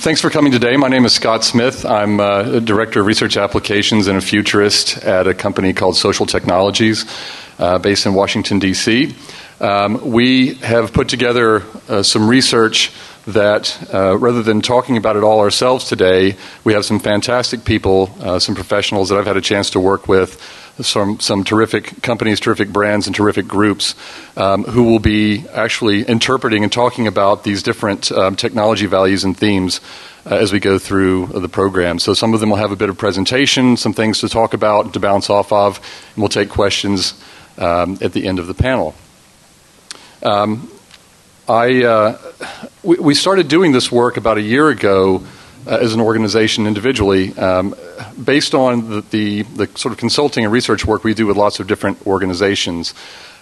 Thanks for coming today. My name is Scott Smith. I'm a Director of Research Applications and a futurist at a company called Social Technologies based in Washington, D.C. We have put together some research that, rather than talking about it all ourselves today, we have some fantastic people, some professionals that I've had a chance to work with, some terrific companies, terrific brands, and terrific groups who will be actually interpreting and talking about these different technology values and themes as we go through the program. So some of them will have a bit of presentation, some things to talk about, to bounce off of, and we'll take questions at the end of the panel. We started doing this work about a year ago as an organization individually, based on the sort of consulting and research work we do with lots of different organizations.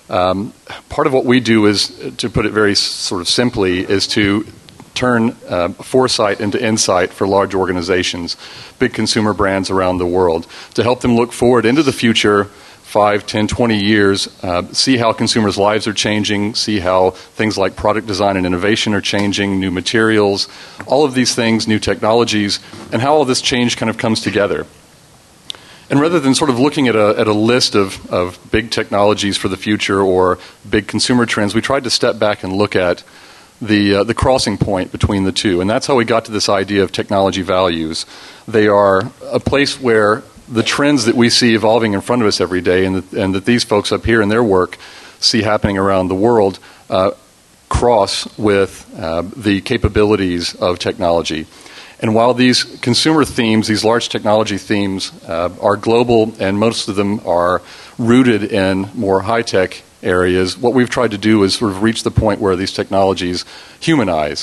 Part of what we do is, to put it very sort of simply, is to turn foresight into insight for large organizations, big consumer brands around the world, to help them look forward into the future 5, 10, 20 years, see how consumers' lives are changing, see how things like product design and innovation are changing, new materials, all of these things, new technologies, and how all this change kind of comes together. And rather than sort of looking at a list of big technologies for the future or big consumer trends, we tried to step back and look at the crossing point between the two. And that's how we got to this idea of technology values. They are a place where the trends that we see evolving in front of us every day, and that these folks up here in their work see happening around the world, cross with the capabilities of technology. And while these consumer themes, these large technology themes, are global and most of them are rooted in more high-tech areas, what we've tried to do is sort of reach the point where these technologies humanize.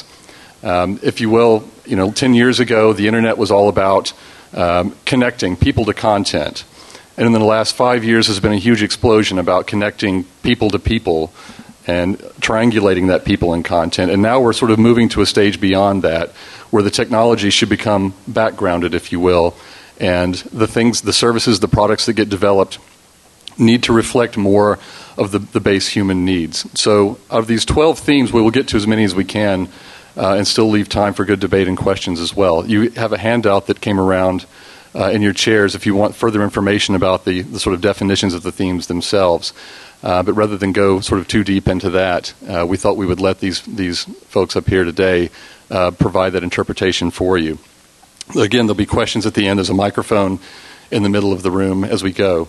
If you will, 10 years ago, the internet was all about connecting people to content. And in the last 5 years, there's been a huge explosion about connecting people to people and triangulating that people in content. And now we're sort of moving to a stage beyond that, where the technology should become backgrounded, if you will, and the things, the services, the products that get developed need to reflect more of the base human needs. So of these 12 themes, we will get to as many as we can and still leave time for good debate and questions as well. You have a handout that came around in your chairs if you want further information about the sort of definitions of the themes themselves. But rather than go sort of too deep into that, we thought we would let these folks up here today provide that interpretation for you. Again, there'll be questions at the end. There's a microphone in the middle of the room as we go.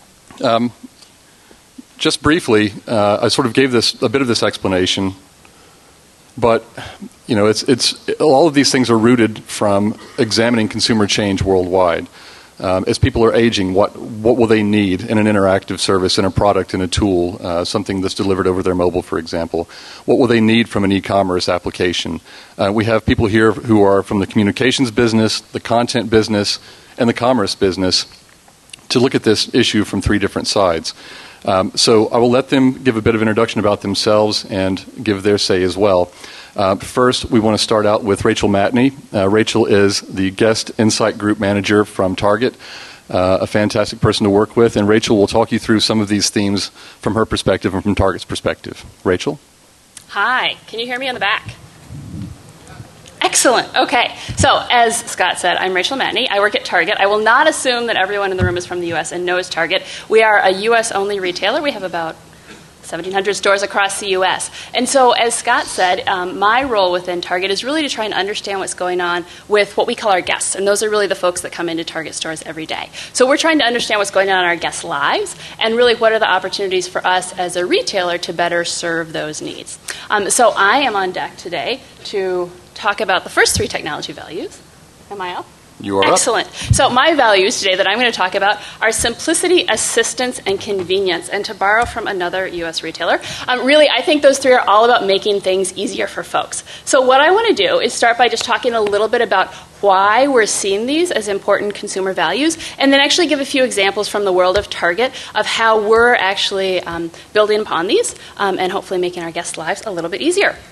Just briefly, I sort of gave a bit of this explanation. But, it's all of these things are rooted from examining consumer change worldwide. As people are aging, what will they need in an interactive service, in a product, in a tool, something that's delivered over their mobile, for example? What will they need from an e-commerce application? We have people here who are from the communications business, the content business, and the commerce business to look at this issue from 3 different sides. So I will let them give a bit of introduction about themselves and give their say as well. First, we want to start out with Rachel Matney. Rachel is the Guest Insight Group Manager from Target, a fantastic person to work with. And Rachel will talk you through some of these themes from her perspective and from Target's perspective. Rachel? Hi. Can you hear me on the back? Excellent. Okay. So, as Scott said, I'm Rachel Matney. I work at Target. I will not assume that everyone in the room is from the U.S. and knows Target. We are a U.S.-only retailer. We have about 1,700 stores across the U.S. And so, as Scott said, my role within Target is really to try and understand what's going on with what we call our guests. And those are really the folks that come into Target stores every day. So we're trying to understand what's going on in our guests' lives and really what are the opportunities for us as a retailer to better serve those needs. So I am on deck today to talk about the first 3 technology values. Am I up? You are Excellent. up. So my values today that I'm going to talk about are simplicity, assistance, and convenience. And to borrow from another U.S. retailer, really, I think those 3 are all about making things easier for folks. So what I want to do is start by just talking a little bit about why we're seeing these as important consumer values, and then actually give a few examples from the world of Target of how we're actually building upon these and hopefully making our guests' lives a little bit easier.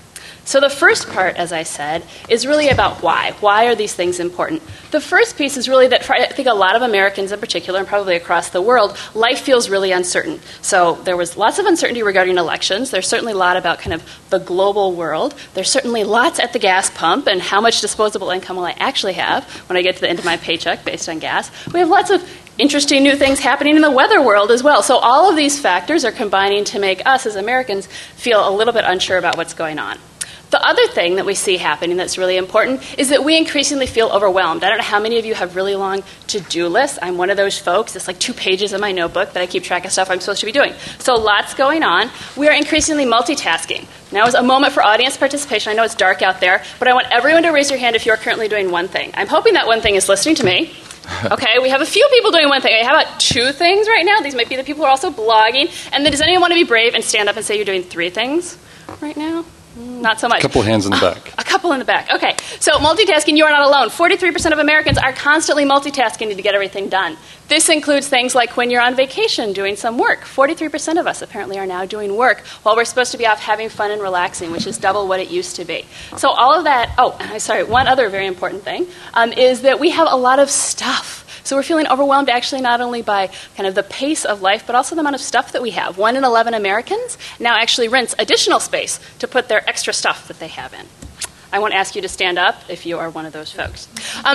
So the first part, as I said, is really about why. Why are these things important? The first piece is really that for, I think, a lot of Americans in particular, and probably across the world, life feels really uncertain. So there was lots of uncertainty regarding elections. There's certainly a lot about kind of the global world. There's certainly lots at the gas pump and how much disposable income will I actually have when I get to the end of my paycheck based on gas. We have lots of interesting new things happening in the weather world as well. So all of these factors are combining to make us as Americans feel a little bit unsure about what's going on. The other thing that we see happening that's really important is that we increasingly feel overwhelmed. I don't know how many of you have really long to-do lists. I'm one of those folks. It's like 2 pages in my notebook that I keep track of stuff I'm supposed to be doing. So lots going on. We are increasingly multitasking. Now is a moment for audience participation. I know it's dark out there, but I want everyone to raise your hand if you're currently doing one thing. I'm hoping that one thing is listening to me. Okay, we have a few people doing one thing. How about 2 things right now? These might be the people who are also blogging. And then does anyone want to be brave and stand up and say you're doing 3 things right now? Not so much. A couple hands in the back. A couple in the back. Okay. So multitasking, you are not alone. 43% of Americans are constantly multitasking to get everything done. This includes things like when you're on vacation doing some work. 43% of us apparently are now doing work while we're supposed to be off having fun and relaxing, which is double what it used to be. So all of that, one other very important thing is that we have a lot of stuff. So we're feeling overwhelmed actually not only by kind of the pace of life, but also the amount of stuff that we have. 1 in 11 Americans now actually rents additional space to put their extra stuff that they have in. I won't ask you to stand up if you are one of those folks.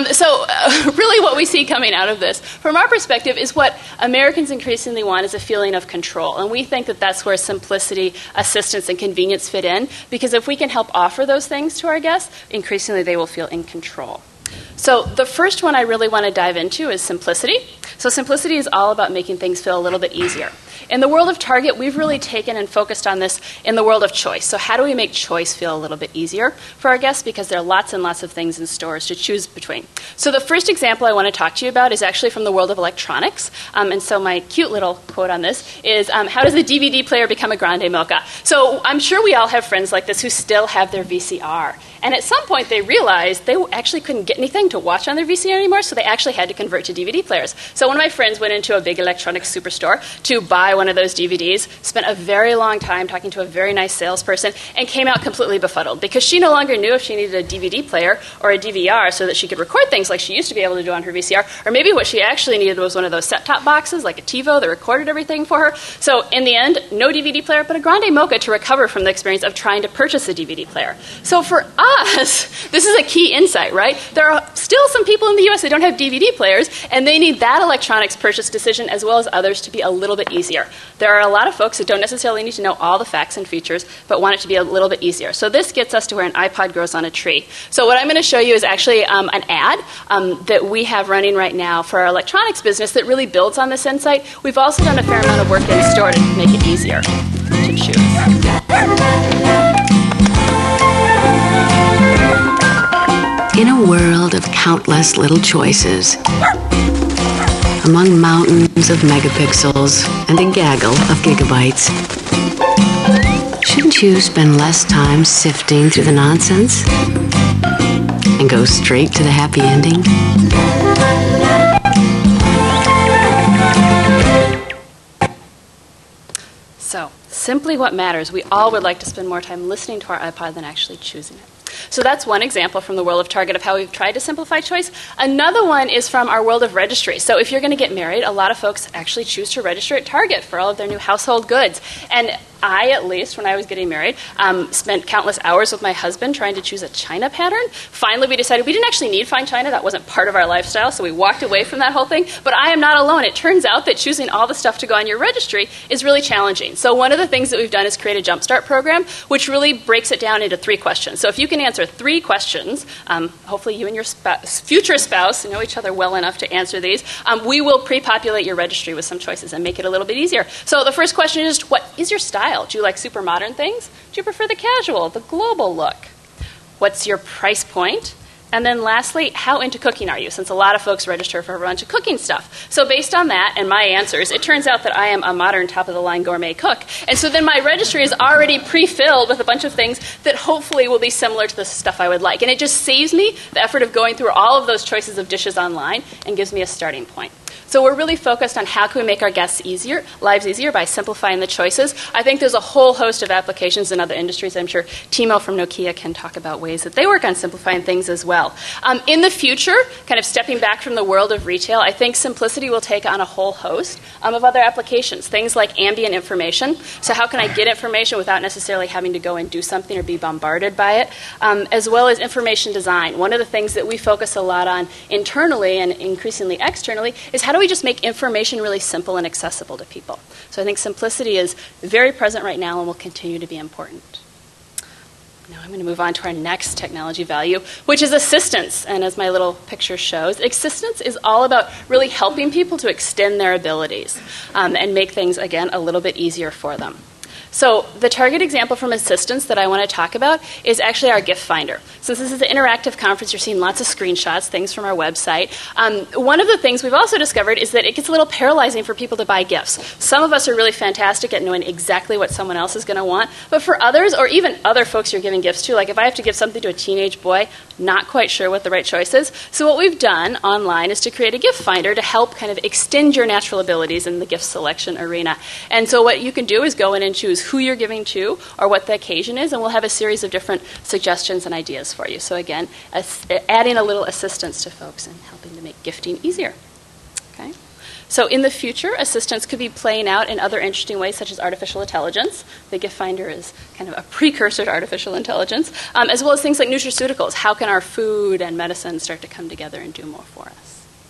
Really what we see coming out of this, from our perspective, is what Americans increasingly want is a feeling of control. And we think that that's where simplicity, assistance, and convenience fit in, because if we can help offer those things to our guests, increasingly they will feel in control. So the first one I really want to dive into is simplicity. So simplicity is all about making things feel a little bit easier. In the world of Target, we've really taken and focused on this in the world of choice. So how do we make choice feel a little bit easier for our guests? Because there are lots and lots of things in stores to choose between. So the first example I want to talk to you about is actually from the world of electronics. And so my cute little quote on this is, how does a DVD player become a grande mocha? So I'm sure we all have friends like this who still have their VCR. And at some point they realized they actually couldn't get anything to watch on their VCR anymore, so they actually had to convert to DVD players. So one of my friends went into a big electronics superstore to buy one of those DVDs, spent a very long time talking to a very nice salesperson, and came out completely befuddled because she no longer knew if she needed a DVD player or a DVR so that she could record things like she used to be able to do on her VCR, or maybe what she actually needed was one of those set-top boxes like a TiVo that recorded everything for her. So in the end, no DVD player, but a grande mocha to recover from the experience of trying to purchase a DVD player. So for us, this is a key insight, right? There are still some people in the U.S. that don't have DVD players, and they need that electronics purchase decision as well as others to be a little bit easier. There are a lot of folks that don't necessarily need to know all the facts and features, but want it to be a little bit easier. So this gets us to where an iPod grows on a tree. So what I'm going to show you is actually an ad that we have running right now for our electronics business that really builds on this insight. We've also done a fair amount of work in store to make it easier to choose. In a world of countless little choices, among mountains of megapixels and a gaggle of gigabytes, shouldn't you spend less time sifting through the nonsense and go straight to the happy ending? So, simply what matters, we all would like to spend more time listening to our iPod than actually choosing it. So that's one example from the world of Target of how we've tried to simplify choice. Another one is from our world of registry. So if you're going to get married, a lot of folks actually choose to register at Target for all of their new household goods. And I, at least, when I was getting married, spent countless hours with my husband trying to choose a china pattern. Finally, we decided we didn't actually need fine china. That wasn't part of our lifestyle, so we walked away from that whole thing. But I am not alone. It turns out that choosing all the stuff to go on your registry is really challenging. So one of the things that we've done is create a Jumpstart program, which really breaks it down into 3 questions. So if you can answer 3 questions, hopefully you and your future spouse know each other well enough to answer these, we will pre-populate your registry with some choices and make it a little bit easier. So the first question is, what is your style? Do you like super modern things? Do you prefer the casual, the global look? What's your price point? And then lastly, how into cooking are you? Since a lot of folks register for a bunch of cooking stuff. So based on that and my answers, it turns out that I am a modern top-of-the-line gourmet cook. And so then my registry is already pre-filled with a bunch of things that hopefully will be similar to the stuff I would like. And it just saves me the effort of going through all of those choices of dishes online and gives me a starting point. So we're really focused on how can we make our guests' lives easier by simplifying the choices. I think there's a whole host of applications in other industries. I'm sure Timo from Nokia can talk about ways that they work on simplifying things as well. In the future, kind of stepping back from the world of retail, I think simplicity will take on a whole host of other applications, things like ambient information. So how can I get information without necessarily having to go and do something or be bombarded by it, as well as information design. One of the things that we focus a lot on internally and increasingly externally is how do we just make information really simple and accessible to people. So I think simplicity is very present right now and will continue to be important. Now I'm going to move on to our next technology value, which is assistance. And as my little picture shows, assistance is all about really helping people to extend their abilities and make things, again, a little bit easier for them. So the target example from assistance that I want to talk about is actually our gift finder. Since this is an interactive conference, you're seeing lots of screenshots, things from our website. One of the things we've also discovered is that it gets a little paralyzing for people to buy gifts. Some of us are really fantastic at knowing exactly what someone else is going to want, but for others, or even other folks you're giving gifts to, like if I have to give something to a teenage boy, not quite sure what the right choice is. So what we've done online is to create a gift finder to help kind of extend your natural abilities in the gift selection arena. And so what you can do is go in and choose who you're giving to or what the occasion is, and we'll have a series of different suggestions and ideas for you. So again, adding a little assistance to folks and helping to make gifting easier. Okay? So in the future, assistance could be playing out in other interesting ways, such as artificial intelligence. The gift finder is kind of a precursor to artificial intelligence, as well as things like nutraceuticals. How can our food and medicine start to come together and do more for us?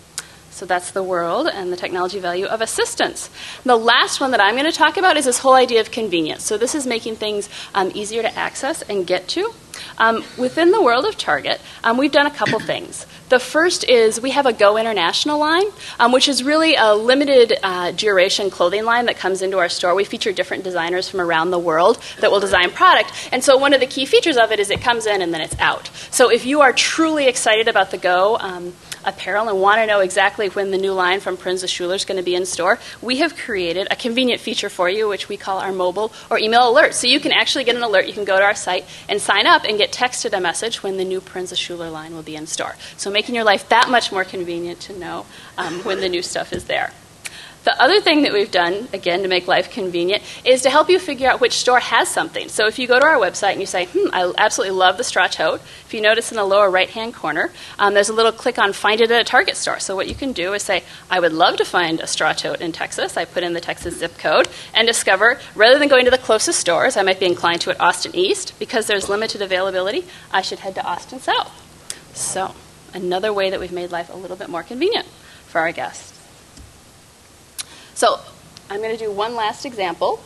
So that's the world and the technology value of assistance. And the last one that I'm going to talk about is this whole idea of convenience. So this is making things easier to access and get to. Within the world of Target, we've done a couple things. The first is we have a Go International line, which is really a limited duration clothing line that comes into our store. We feature different designers from around the world that will design product. And so one of the key features of it is it comes in and then it's out. So if you are truly excited about the Go apparel and want to know exactly when the new line from Prinz Schuler is going to be in store, we have created a convenient feature for you, which we call our mobile or email alert. So you can actually get an alert. You can go to our site and sign up and get texted a message when the new Prinz Schuler line will be in store. So making your life that much more convenient to know when the new stuff is there. The other thing that we've done, again, to make life convenient, is to help you figure out which store has something. So if you go to our website and you say, I absolutely love the straw tote, if you notice in the lower right-hand corner, there's a little click on Find It at a Target store. So what you can do is say, I would love to find a straw tote in Texas. I put in the Texas zip code and discover, rather than going to the closest stores, I might be inclined to at Austin East. Because there's limited availability, I should head to Austin South. So another way that we've made life a little bit more convenient for our guests. So I'm going to do one last example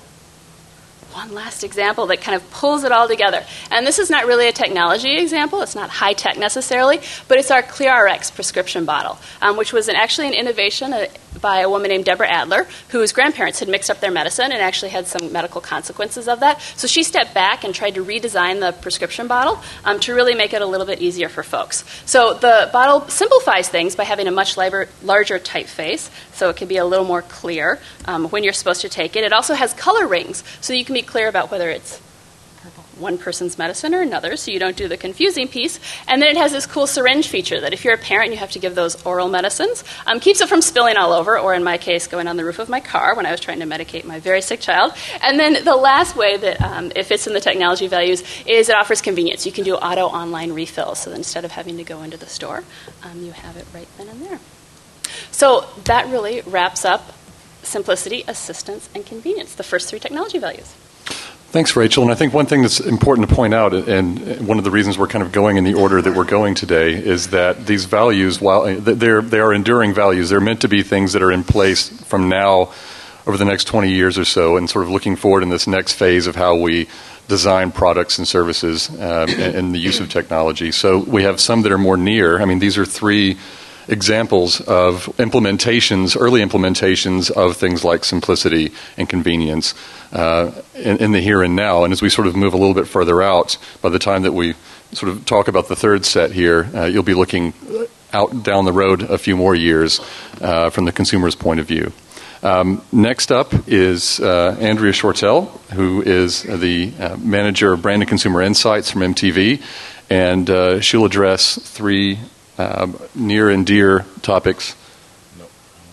that kind of pulls it all together. And this is not really a technology example. It's not high-tech necessarily, but it's our ClearRx prescription bottle, which was actually an innovation by a woman named Deborah Adler, whose grandparents had mixed up their medicine and actually had some medical consequences of that. So she stepped back and tried to redesign the prescription bottle to really make it a little bit easier for folks. So the bottle simplifies things by having a much larger typeface, so it can be a little more clear when you're supposed to take it. It also has color rings, so you can be clear about whether it's one person's medicine or another, so you don't do the confusing piece. And then it has this cool syringe feature that if you're a parent and you have to give those oral medicines, keeps it from spilling all over, or in my case, going on the roof of my car when I was trying to medicate my very sick child. And then the last way that it fits in the technology values is it offers convenience. You can do auto online refills, so instead of having to go into the store, you have it right then and there. So that really wraps up simplicity, assistance, and convenience, the first three technology values. Thanks, Rachel. And I think one thing that's important to point out, and one of the reasons we're kind of going in the order that we're going today, is that these values, while they are enduring values, they're meant to be things that are in place from now over the next 20 years or so, and sort of looking forward in this next phase of how we design products and services and the use of technology. So we have some that are more near. I mean, these are three examples of implementations, early implementations of things like simplicity and convenience in the here and now. And as we sort of move a little bit further out, by the time that we sort of talk about the third set here, you'll be looking out down the road a few more years from the consumer's point of view. Next up is Andrea Shortell, who is the manager of Brand and Consumer Insights from MTV, and she'll address three near and dear topics.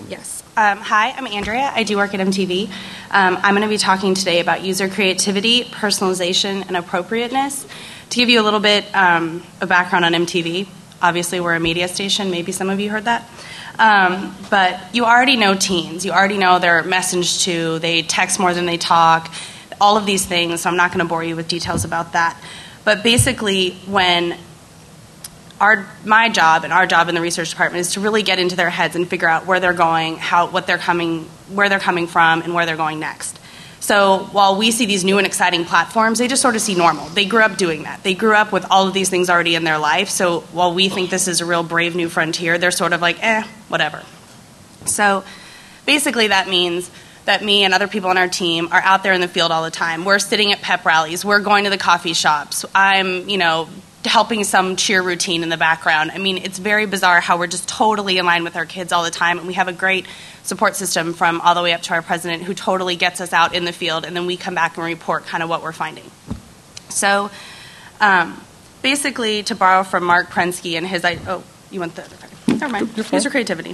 Yes. Hi, I'm Andrea. I do work at MTV. I'm going to be talking today about user creativity, personalization, and appropriateness. To give you a little bit of background on MTV, obviously we're a media station. Maybe some of you heard that. But you already know teens. You already know they're messaged to. They text more than they talk. All of these things. So I'm not going to bore you with details about that. But basically, when my job and our job in the research department is to really get into their heads and figure out where they're going, where they're coming from, and where they're going next. So while we see these new and exciting platforms, they just sort of see normal. They grew up doing that. They grew up with all of these things already in their life. So while we think this is a real brave new frontier, they're sort of like, whatever. So basically that means that me and other people on our team are out there in the field all the time. We're sitting at pep rallies. We're going to the coffee shops. I'm, helping some cheer routine in the background. I mean, it's very bizarre how we're just totally in line with our kids all the time, and we have a great support system from all the way up to our president who totally gets us out in the field, and then we come back and report kind of what we're finding. So basically, to borrow from Mark Prensky and his you want the never mind. User creativity.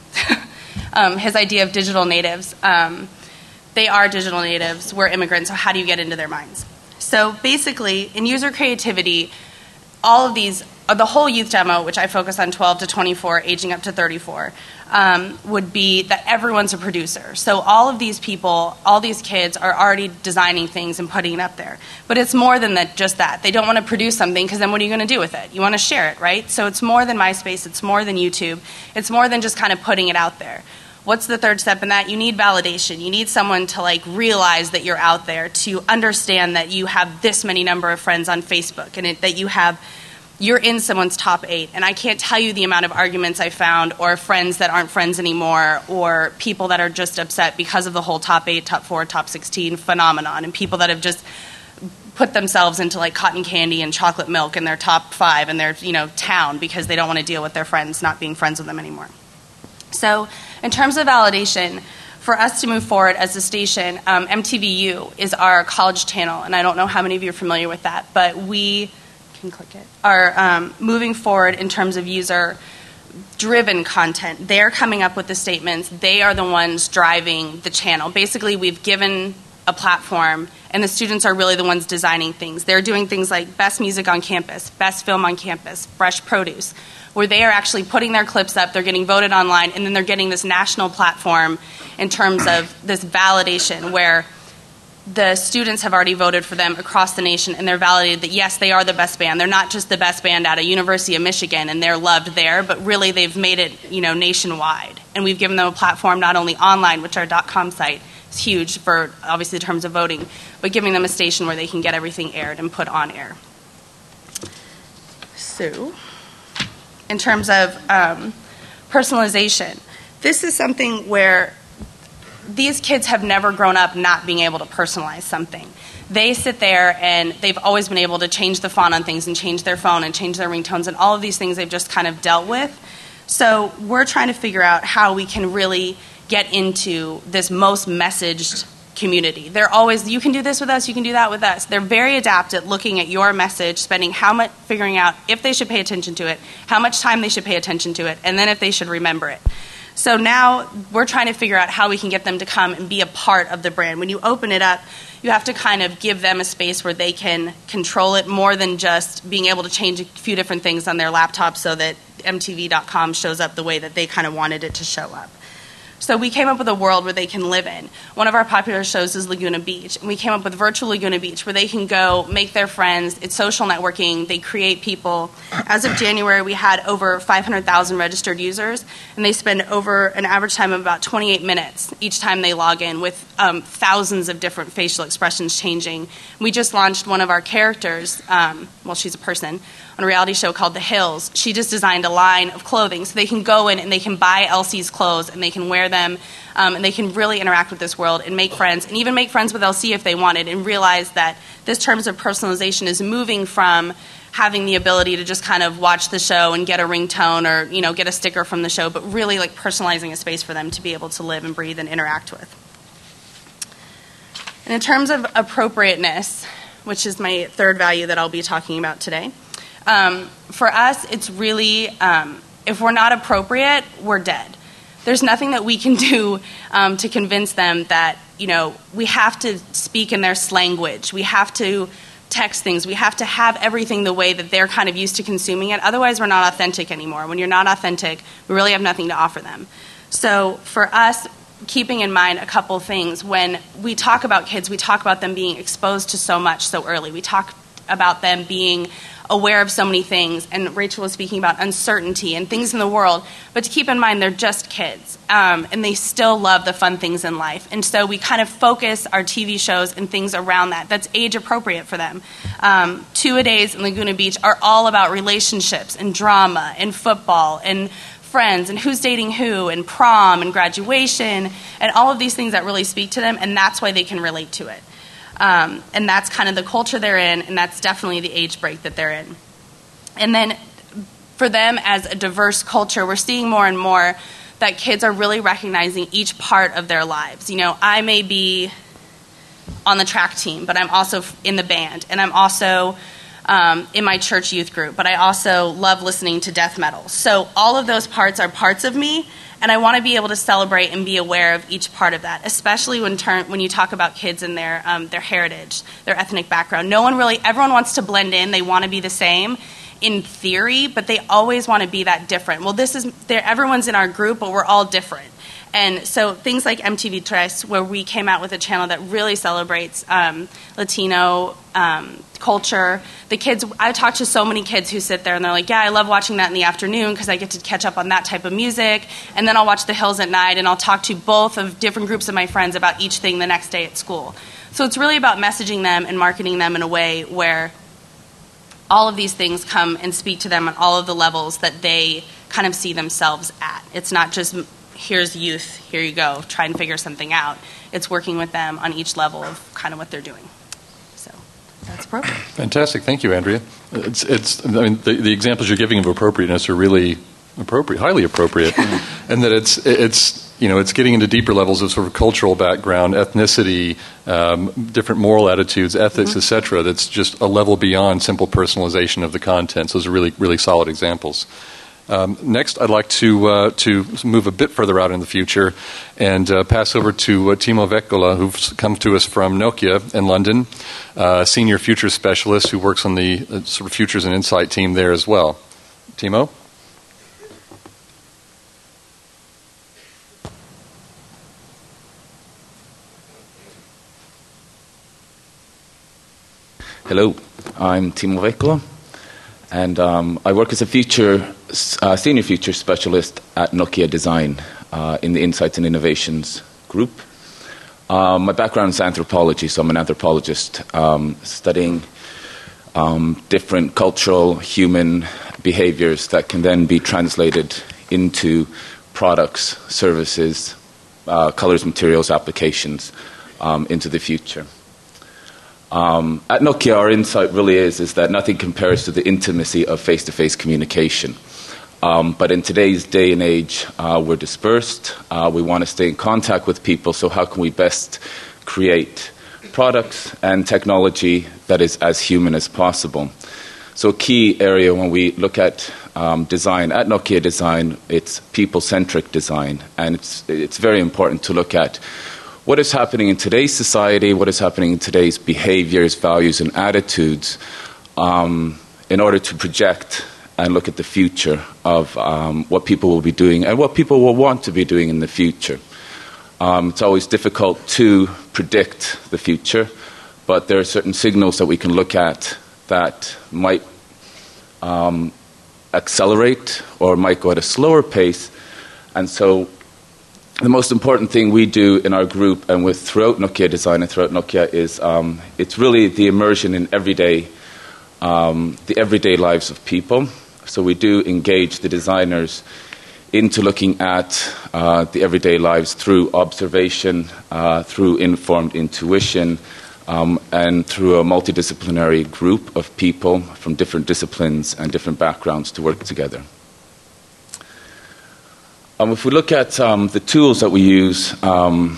His idea of digital natives. They are digital natives. We're immigrants, so how do you get into their minds? So basically, in user creativity, all of these, the whole youth demo, which I focus on 12 to 24, aging up to 34, would be that everyone's a producer. So all of these people, all these kids are already designing things and putting it up there. But it's more than that, just that. They don't want to produce something because then what are you going to do with it? You want to share it, right? So it's more than MySpace. It's more than YouTube. It's more than just kind of putting it out there. What's the third step in that? You need validation. You need someone to realize that you're out there, to understand that you have this many number of friends on Facebook and that you're in someone's top 8. And I can't tell you the amount of arguments I found, or friends that aren't friends anymore, or people that are just upset because of the whole top 8, top 4, top 16 phenomenon, and people that have just put themselves into cotton candy and chocolate milk in their top 5 in their town because they don't want to deal with their friends not being friends with them anymore. So in terms of validation, for us to move forward as a station, MTVU is our college channel, and I don't know how many of you are familiar with that, but we can click it, are moving forward in terms of user-driven content. They're coming up with the statements. They are the ones driving the channel. Basically, we've given a platform, and the students are really the ones designing things. They're doing things like best music on campus, best film on campus, fresh produce, where they are actually putting their clips up, they're getting voted online, and then they're getting this national platform in terms of this validation where the students have already voted for them across the nation, and they're validated that, yes, they are the best band. They're not just the best band out of University of Michigan, and they're loved there, but really they've made it, nationwide. And we've given them a platform not only online, which our .com site is huge for, obviously, in terms of voting, but giving them a station where they can get everything aired and put on air. So in terms of personalization, this is something where these kids have never grown up not being able to personalize something. They sit there and they've always been able to change the font on things and change their phone and change their ringtones and all of these things they've just kind of dealt with. So we're trying to figure out how we can really get into this most messaged community. They're always, you can do this with us, you can do that with us. They're very adept at looking at your message, spending figuring out if they should pay attention to it, how much time they should pay attention to it, and then if they should remember it. So now we're trying to figure out how we can get them to come and be a part of the brand. When you open it up, you have to kind of give them a space where they can control it more than just being able to change a few different things on their laptop so that MTV.com shows up the way that they kind of wanted it to show up. So we came up with a world where they can live in. One of our popular shows is Laguna Beach, and we came up with virtual Laguna Beach where they can go make their friends. It's social networking. They create people. As of January, we had over 500,000 registered users, and they spend over an average time of about 28 minutes each time they log in with thousands of different facial expressions changing. We just launched one of our characters, she's a person, on a reality show called The Hills. She just designed a line of clothing so they can go in and they can buy Elsie's clothes and they can wear them and they can really interact with this world and make friends, and even make friends with LC if they wanted, and realize that this terms of personalization is moving from having the ability to just kind of watch the show and get a ringtone or get a sticker from the show, but really personalizing a space for them to be able to live and breathe and interact with. And in terms of appropriateness, which is my third value that I'll be talking about today, for us, it's really, if we're not appropriate, we're dead. there's nothing that we can do to convince them that, we have to speak in their language. We have to text things. We have to have everything the way that they're kind of used to consuming it. Otherwise, we're not authentic anymore. When you're not authentic, we really have nothing to offer them. So for us, keeping in mind a couple things, when we talk about kids, we talk about them being exposed to so much so early. We talk about them being aware of so many things, and Rachel was speaking about uncertainty and things in the world, but to keep in mind they're just kids, and they still love the fun things in life. And so we kind of focus our TV shows and things around that. That's age appropriate for them. 2-A-Days in Laguna Beach are all about relationships and drama and football and friends and who's dating who and prom and graduation and all of these things that really speak to them, and that's why they can relate to it. And that's kind of the culture they're in, and that's definitely the age break that they're in. And then for them as a diverse culture, we're seeing more and more that kids are really recognizing each part of their lives. I may be on the track team, but I'm also in the band, and I'm also in my church youth group, but I also love listening to death metal. So all of those parts are parts of me, and I want to be able to celebrate and be aware of each part of that, especially when you talk about kids and their heritage, their ethnic background. Everyone wants to blend in. They want to be the same in theory, but they always want to be that different. Well, everyone's in our group, but we're all different. And so things like MTV Tres, where we came out with a channel that really celebrates Latino culture. The kids, I talk to so many kids who sit there and they're like, yeah, I love watching that in the afternoon because I get to catch up on that type of music. And then I'll watch The Hills at night, and I'll talk to both of different groups of my friends about each thing the next day at school. So it's really about messaging them and marketing them in a way where all of these things come and speak to them on all of the levels that they kind of see themselves at. It's not just, here's youth, here you go, try and figure something out. It's working with them on each level of kind of what they're doing. So that's appropriate. Fantastic. Thank you, Andrea. The examples you're giving of appropriateness are really appropriate, highly appropriate, and that it's getting into deeper levels of sort of cultural background, ethnicity, different moral attitudes, ethics, etc. That's just a level beyond simple personalization of the content. So those are really, really solid examples. Next, I'd like to move a bit further out in the future and pass over to Timo Vekkola, who's come to us from Nokia in London, senior futures specialist who works on the sort of futures and insight team there as well. Timo? Hello, I'm Timo Vekkola, and I work as a senior future specialist at Nokia Design in the Insights and Innovations group. My background is anthropology, so I'm an anthropologist studying different cultural, human behaviors that can then be translated into products, services, colors, materials, applications into the future. At Nokia, our insight really is that nothing compares to the intimacy of face-to-face communication. But in today's day and age, we're dispersed. We want to stay in contact with people, so how can we best create products and technology that is as human as possible? So a key area when we look at design, at Nokia Design, it's people-centric design, and it's very important to look at what is happening in today's society, what is happening in today's behaviors, values, and attitudes in order to project and look at the future of what people will be doing and what people will want to be doing in the future. It's always difficult to predict the future, but there are certain signals that we can look at that might accelerate or might go at a slower pace. And so the most important thing we do in our group and throughout Nokia Design and throughout Nokia is it's really the immersion in the everyday lives of people. So we do engage the designers into looking at the everyday lives through observation, through informed intuition, and through a multidisciplinary group of people from different disciplines and different backgrounds to work together. If we look at the tools that we use at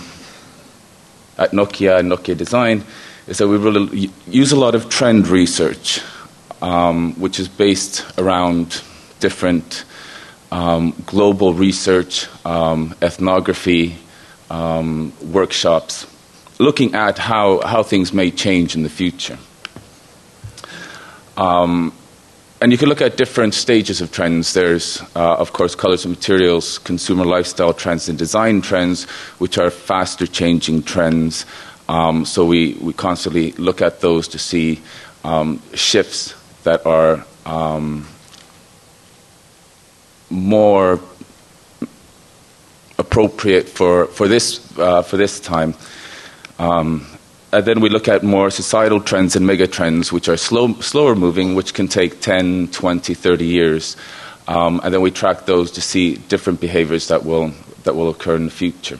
Nokia and Nokia Design, is that we really use a lot of trend research, which is based around different global research, ethnography, workshops, looking at how things may change in the future. And you can look at different stages of trends. There's, of course, colors and materials, consumer lifestyle trends, and design trends, which are faster changing trends. So we constantly look at those to see shifts that are more appropriate for this time. And then we look at more societal trends and mega trends, which are slower moving, which can take 10, 20, 30 years. And then we track those to see different behaviors that will occur in the future.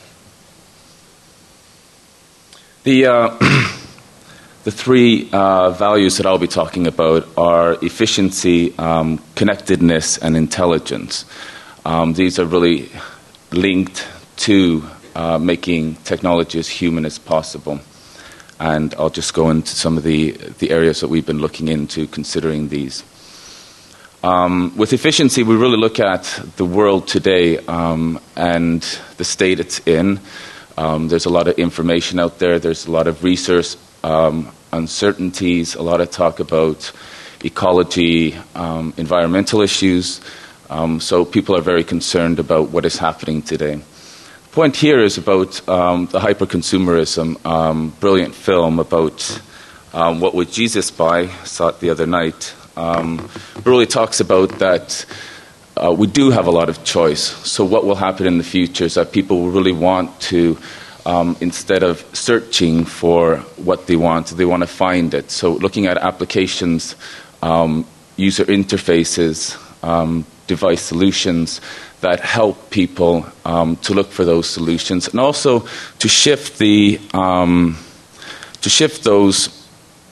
The three values that I'll be talking about are efficiency, connectedness, and intelligence. These are really linked to making technology as human as possible. And I'll just go into some of the areas that we've been looking into considering these. With efficiency, we really look at the world today and the state it's in. There's a lot of information out there. There's a lot of research uncertainties, a lot of talk about ecology, environmental issues. So people are very concerned about what is happening today. The point here is about the hyper-consumerism, brilliant film about What Would Jesus Buy? Saw it the other night. Really talks about that we do have a lot of choice. So what will happen in the future is that people will really want to, instead of searching for what they want to find it. So looking at applications, user interfaces, device solutions that help people to look for those solutions, and also to shift those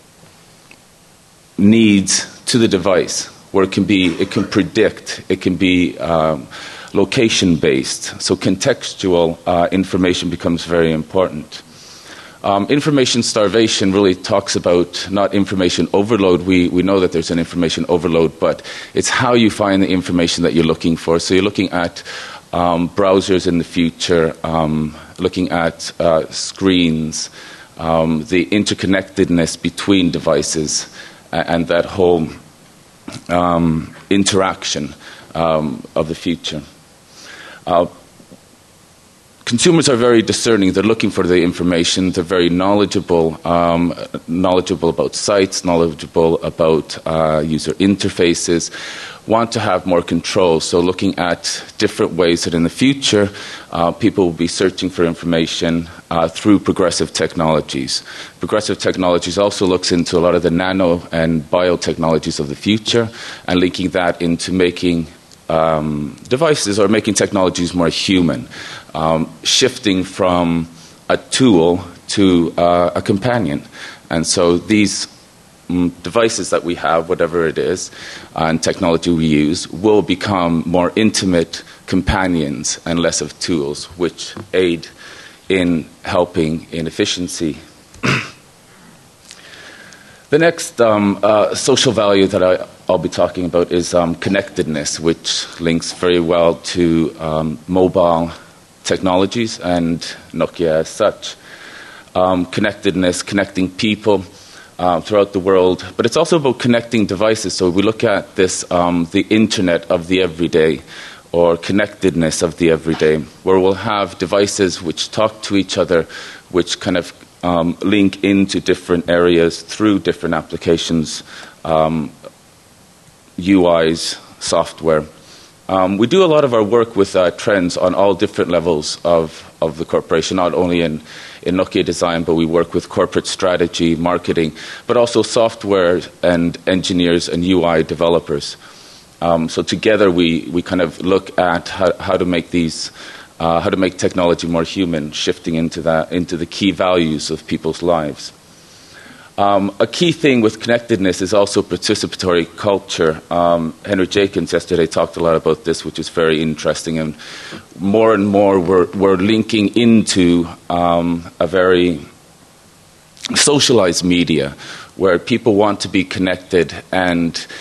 needs to the device, where it can predict, it can be location based. So contextual information becomes very important. Information starvation really talks about not information overload. We know that there's an information overload, but it's how you find the information that you're looking for. So you're looking at browsers in the future, looking at screens, the interconnectedness between devices, and that whole interaction of the future. Consumers are very discerning. They're looking for the information. They're very knowledgeable about sites, knowledgeable about user interfaces, want to have more control. So looking at different ways that in the future people will be searching for information through progressive technologies. Progressive technologies also looks into a lot of the nano and biotechnologies of the future and linking that into making devices or making technologies more human, shifting from a tool to a companion. And so these devices that we have, whatever it is, and technology we use, will become more intimate companions and less of tools, which aid in helping in efficiency. The next social value that I'll be talking about is connectedness, which links very well to mobile technologies and Nokia as such. Connectedness, connecting people throughout the world, but it's also about connecting devices. So we look at this, the internet of the everyday, or connectedness of the everyday, where we'll have devices which talk to each other, which kind of link into different areas through different applications, UIs, software. We do a lot of our work with trends on all different levels of the corporation, not only in Nokia Design, but we work with corporate strategy, marketing, but also software and engineers and UI developers. So together we kind of look at how to make these, how to make technology more human, shifting into the key values of people's lives. A key thing with connectedness is also participatory culture. Henry Jenkins yesterday talked a lot about this, which is very interesting, and more we're linking into a very socialized media where people want to be connected and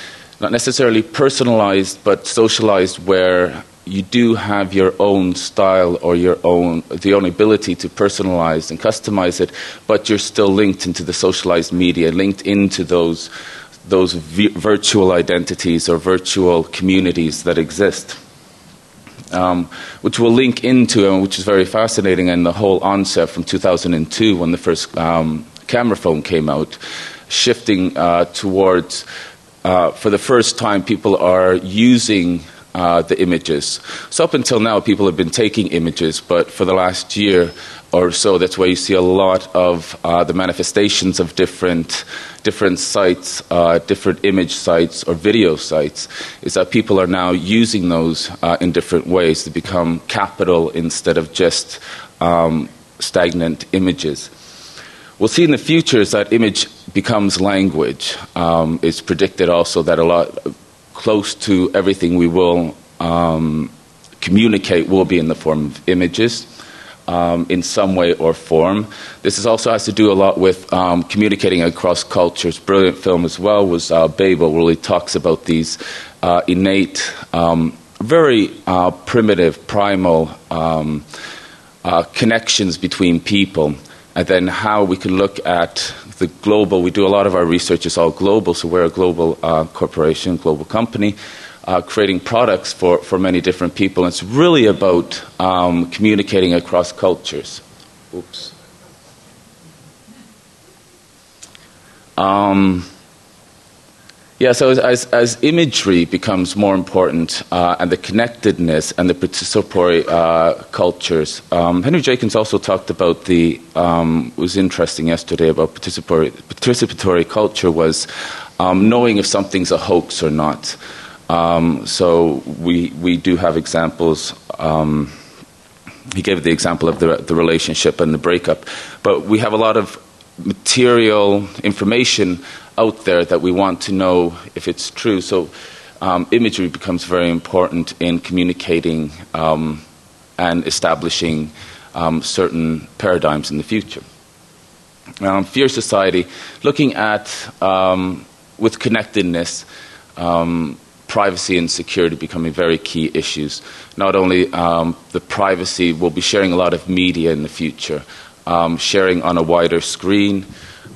not necessarily personalized, but socialized, where you do have your own style or the own ability to personalize and customize it, but you're still linked into the socialized media, linked into those virtual identities or virtual communities that exist. Which we'll link into, and which is very fascinating, and the whole onset from 2002 when the first camera phone came out, shifting towards, for the first time, people are using the images. So up until now, people have been taking images, but for the last year or so, that's why you see a lot of the manifestations of different sites, different image sites or video sites, is that people are now using those in different ways to become capital instead of just stagnant images. We'll see in the future as that image becomes language. It's predicted also that a lot close to everything we will communicate will be in the form of images. In some way or form. This also has to do a lot with communicating across cultures. Brilliant film as well was Babel, where he talks about these innate, very primitive, primal connections between people, and then how we can look at the global. We do a lot of our research is all global, so we're a global corporation, global company, creating products for many different people. It's really about communicating across cultures. Oops. So as imagery becomes more important, and the connectedness and the participatory cultures, Henry Jenkins also talked about was interesting yesterday about participatory culture was knowing if something's a hoax or not. So we do have examples. He gave the example of the relationship and the breakup, but we have a lot of material information out there that we want to know if it's true. So imagery becomes very important in communicating and establishing certain paradigms in the future. Fear society, looking at with connectedness. Privacy and security becoming very key issues. Not only the privacy, we'll be sharing a lot of media in the future, sharing on a wider screen,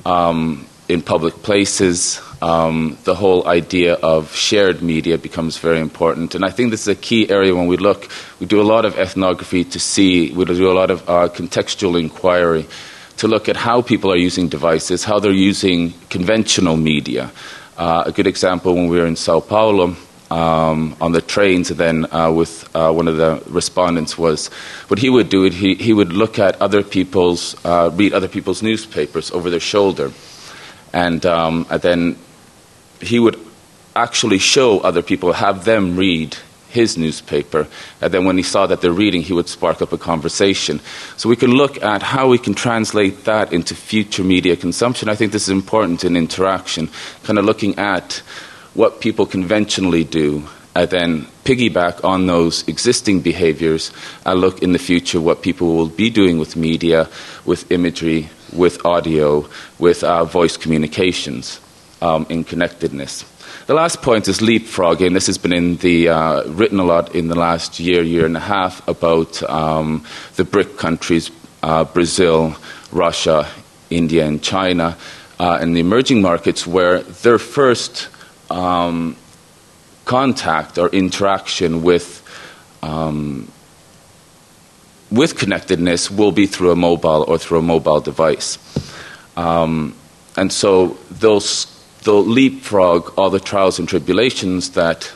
in public places. The whole idea of shared media becomes very important. And I think this is a key area when we look. We do a lot of ethnography we do a lot of contextual inquiry to look at how people are using devices, how they're using conventional media. A good example, when we were in Sao Paulo, on the trains, and then with one of the respondents, was what he would do. He would look at other people's, read other people's newspapers over their shoulder, and then he would actually show other people, have them read his newspaper, and then when he saw that they're reading, he would spark up a conversation. So we can look at how we can translate that into future media consumption. I think this is important in interaction, kind of looking at what people conventionally do, and then piggyback on those existing behaviors and look in the future what people will be doing with media, with imagery, with audio, with voice communications in connectedness. The last point is leapfrogging. This has been written a lot in the last year and a half about the BRIC countries, Brazil, Russia, India, and China, and the emerging markets, where their first contact or interaction with connectedness will be through a mobile or through a mobile device. And so they'll leapfrog all the trials and tribulations that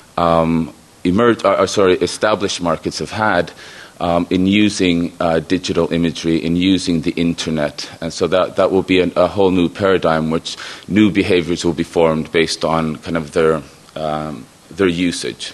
established markets have had in using digital imagery, in using the internet. And so that will be a whole new paradigm, which new behaviors will be formed based on kind of their usage.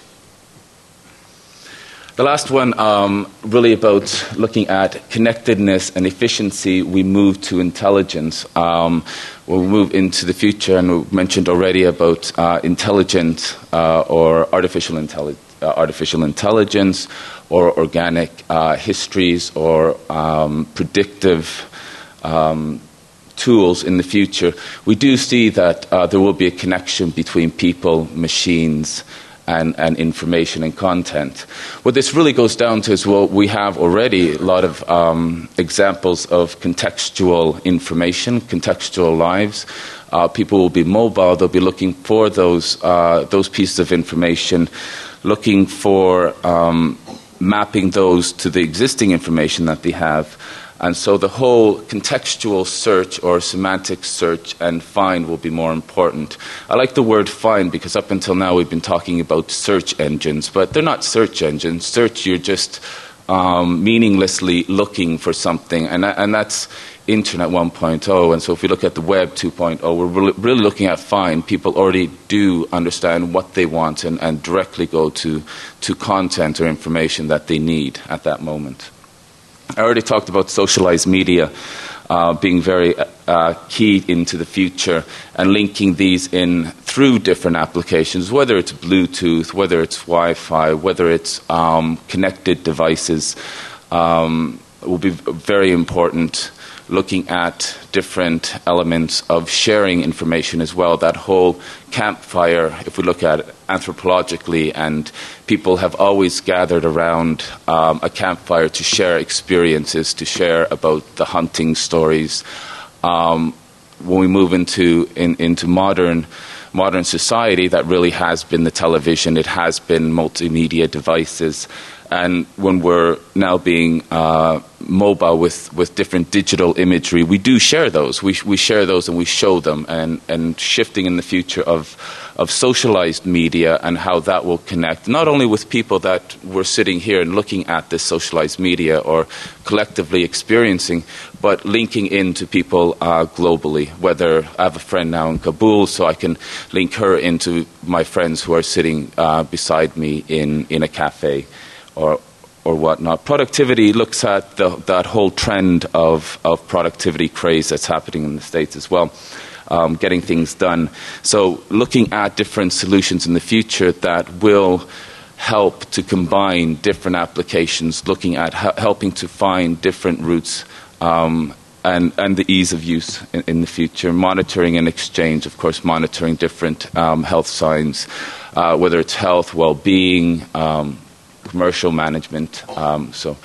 The last one, really about looking at connectedness and efficiency, we move to intelligence. We'll move into the future, and we mentioned already about intelligent or artificial intelligence, or organic histories, or predictive tools in the future, we do see that there will be a connection between people, machines, and information and content. What this really goes down to is, well, we have already a lot of examples of contextual information, contextual lives. People will be mobile. They'll be looking for those pieces of information, looking for mapping those to the existing information that they have. And so the whole contextual search or semantic search and find will be more important. I like the word find because up until now we've been talking about search engines, but they're not search engines. Search, you're just meaninglessly looking for something, and that's Internet 1.0. And so if we look at the Web 2.0, we're really looking at find. People already do understand what they want and directly go to content or information that they need at that moment. I already talked about socialized media being very key into the future and linking these in through different applications, whether it's Bluetooth, whether it's Wi-Fi, whether it's connected devices, will be very important. Looking at different elements of sharing information as well. That whole campfire, if we look at it anthropologically, and people have always gathered around a campfire to share experiences, to share about the hunting stories. When we move into modern society, that really has been the television. It has been multimedia devices. And when we're now being mobile with different digital imagery, we do share those. We share those and we show them. And shifting in the future of socialized media and how that will connect, not only with people that we're sitting here and looking at this socialized media or collectively experiencing, but linking into people globally. Whether I have a friend now in Kabul, so I can link her into my friends who are sitting beside me in a cafe. Or whatnot. Productivity looks at that whole trend of productivity craze that's happening in the States as well, getting things done. So looking at different solutions in the future that will help to combine different applications, looking at helping to find different routes and the ease of use in the future. Monitoring and exchange, of course, monitoring different health signs, whether it's health, well-being, commercial management. The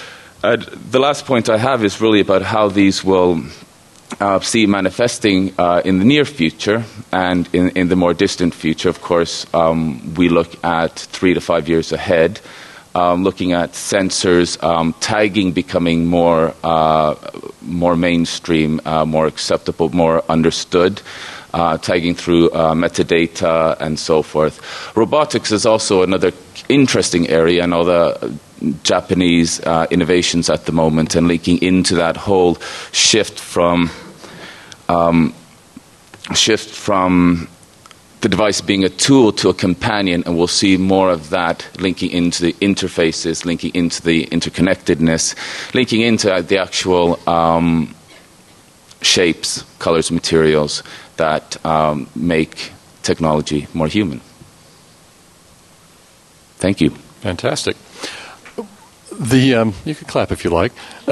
last point I have is really about how these will see manifesting in the near future and in the more distant future. Of course, we look at 3 to 5 years ahead, looking at sensors, tagging becoming more mainstream, more acceptable, more understood. Tagging through metadata and so forth. Robotics is also another interesting area, and all the Japanese innovations at the moment, and linking into that whole shift from the device being a tool to a companion, and we'll see more of that linking into the interfaces, linking into the interconnectedness, linking into the actual shapes, colors, materials that make technology more human. Thank you. Fantastic. You can clap if you like.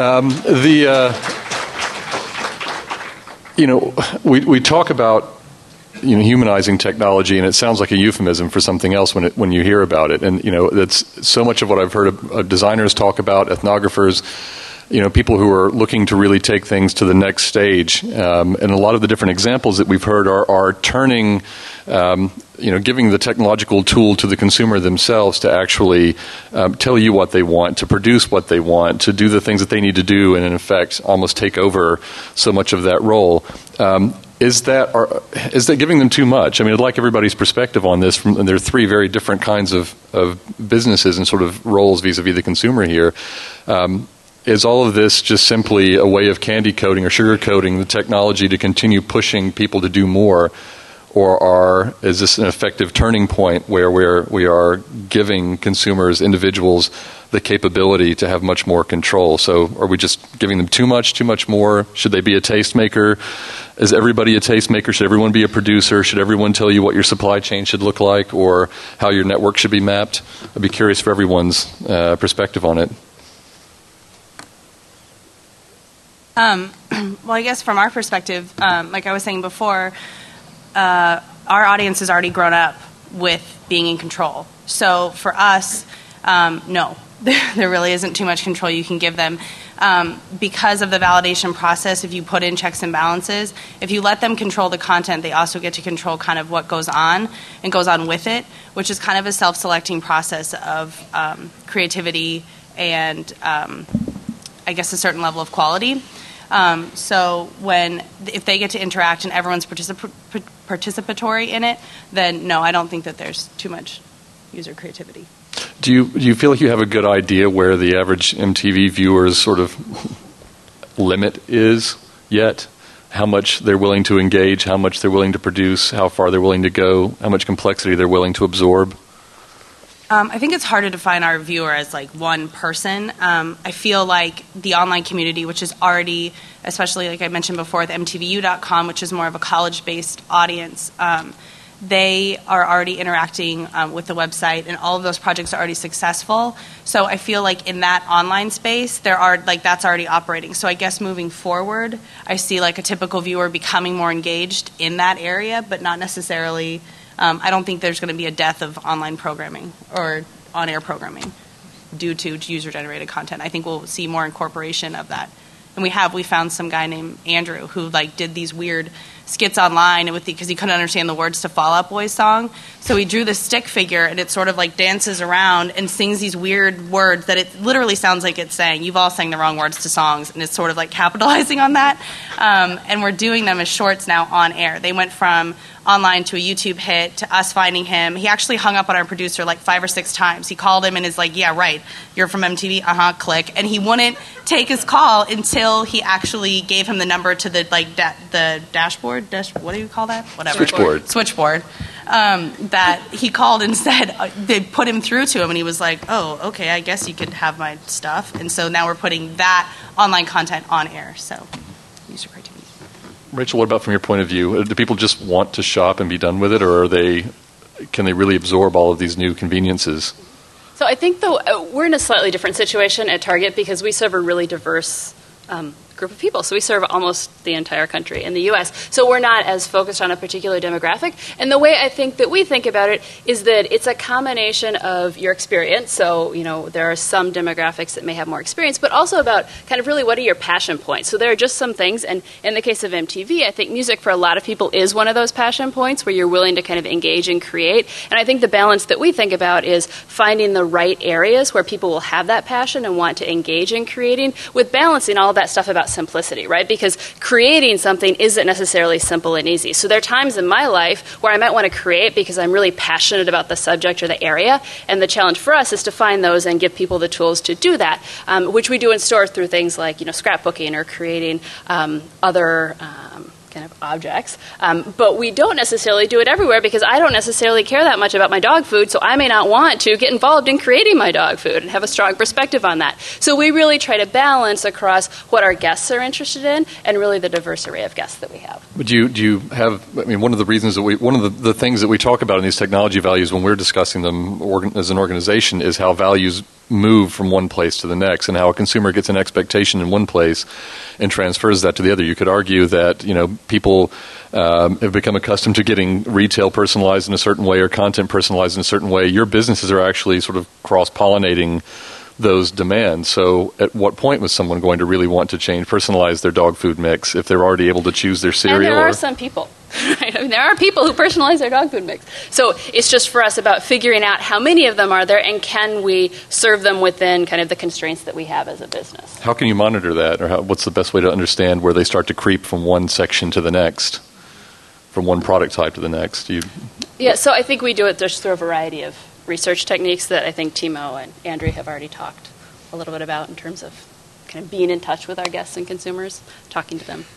We talk about humanizing technology, and it sounds like a euphemism for something else when you hear about it. And that's so much of what I've heard of designers talk about, ethnographers. People who are looking to really take things to the next stage. And a lot of the different examples that we've heard are turning, giving the technological tool to the consumer themselves to actually tell you what they want, to produce what they want, to do the things that they need to do, and in effect almost take over so much of that role. Is that giving them too much? I mean, I'd like everybody's perspective on this. There are 3 very different kinds of businesses and sort of roles vis-a-vis the consumer here. Is all of this just simply a way of candy coating or sugar coating the technology to continue pushing people to do more? Or is this an effective turning point where we are giving consumers, individuals, the capability to have much more control? So are we just giving them too much more? Should they be a tastemaker? Is everybody a tastemaker? Should everyone be a producer? Should everyone tell you what your supply chain should look like or how your network should be mapped? I'd be curious for everyone's perspective on it. Well, I guess from our perspective, like I was saying before, our audience has already grown up with being in control. So for us, no, there really isn't too much control you can give them. Because of the validation process, if you put in checks and balances, if you let them control the content, they also get to control kind of what goes on and goes on with it, which is kind of a self-selecting process of creativity and I guess a certain level of quality. So if they get to interact and everyone's participatory in it, then no, I don't think that there's too much user creativity. Do you feel like you have a good idea where the average MTV viewer's sort of limit is yet? How much they're willing to engage, how much they're willing to produce, how far they're willing to go, how much complexity they're willing to absorb? I think it's hard to define our viewer as like one person. I feel like the online community, which is already, especially like I mentioned before with MTVU.com, which is more of a college-based audience, they are already interacting with the website, and all of those projects are already successful. So I feel like in that online space, that's already operating. So I guess moving forward, I see like a typical viewer becoming more engaged in that area, but not necessarily. I don't think there's going to be a death of online programming or on-air programming due to user-generated content. I think we'll see more incorporation of that. And we found some guy named Andrew who like did these weird skits online because he couldn't understand the words to Fall Out Boy's song. So he drew this stick figure, and it sort of like dances around and sings these weird words that it literally sounds like it's saying. You've all sang the wrong words to songs, and it's sort of like capitalizing on that. And we're doing them as shorts now on air. They went from online to a YouTube hit to us finding him. He actually hung up on our producer like 5 or 6 times. He called him and is like, yeah, right, you're from MTV, click. And he wouldn't take his call until he actually gave him the number to the like the dashboard. What do you call that? Whatever. Switchboard. That he called and said, they put him through to him, and he was like, oh, okay, I guess you could have my stuff. And so now we're putting that online content on air. So user creativity. Rachel, what about from your point of view? Do people just want to shop and be done with it, or can they really absorb all of these new conveniences? So I think we're in a slightly different situation at Target because we serve a really diverse group of people. So we serve almost the entire country in the U.S. So we're not as focused on a particular demographic. And the way I think that we think about it is that it's a combination of your experience. So, there are some demographics that may have more experience, but also about kind of really what are your passion points. So there are just some things. And in the case of MTV, I think music for a lot of people is one of those passion points where you're willing to kind of engage and create. And I think the balance that we think about is finding the right areas where people will have that passion and want to engage in creating, with balancing all of that stuff about simplicity, right? Because creating something isn't necessarily simple and easy. So there are times in my life where I might want to create because I'm really passionate about the subject or the area, and the challenge for us is to find those and give people the tools to do that, which we do in store through things like scrapbooking or creating other kind of objects. But we don't necessarily do it everywhere because I don't necessarily care that much about my dog food, so I may not want to get involved in creating my dog food and have a strong perspective on that. So we really try to balance across what our guests are interested in and really the diverse array of guests that we have. But do you have, one of the reasons that one of the things that we talk about in these technology values when we're discussing them as an organization is how values move from one place to the next, and how a consumer gets an expectation in one place and transfers that to the other. You could argue that people have become accustomed to getting retail personalized in a certain way or content personalized in a certain way. Your businesses are actually sort of cross-pollinating those demands. So at what point was someone going to really want to personalize their dog food mix if they're already able to choose their cereal? And there are some people. Right? There are people who personalize their dog food mix. So it's just for us about figuring out how many of them are there and can we serve them within kind of the constraints that we have as a business. How can you monitor that, or what's the best way to understand where they start to creep from one section to the next, from one product type to the next? Yeah, so I think we do it just through a variety of research techniques that I think Timo and Andrew have already talked a little bit about in terms of kind of being in touch with our guests and consumers, talking to them.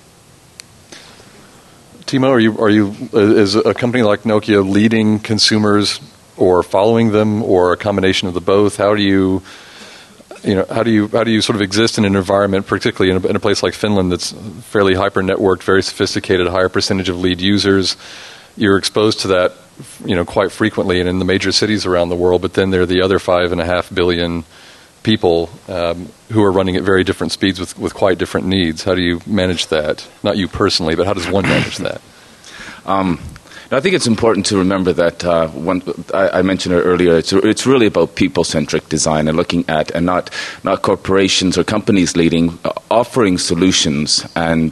Timo, are you is a company like Nokia leading consumers or following them, or a combination of the both? How do you sort of exist in an environment, particularly in a place like Finland that's fairly hyper networked, very sophisticated, higher percentage of lead users? You're exposed to that, quite frequently and in the major cities around the world, but then there are the other 5.5 billion people who are running at very different speeds with quite different needs. How do you manage that? Not you personally, but how does one manage that? I think it's important to remember that I mentioned it earlier. It's really about people-centric design and looking at, and not corporations or companies leading, offering solutions and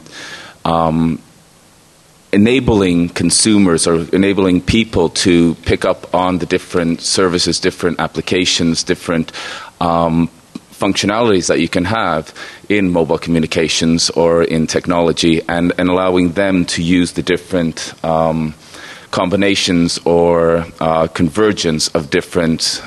enabling consumers or enabling people to pick up on the different services, different applications, different functionalities that you can have in mobile communications or in technology, and allowing them to use the different combinations or convergence of different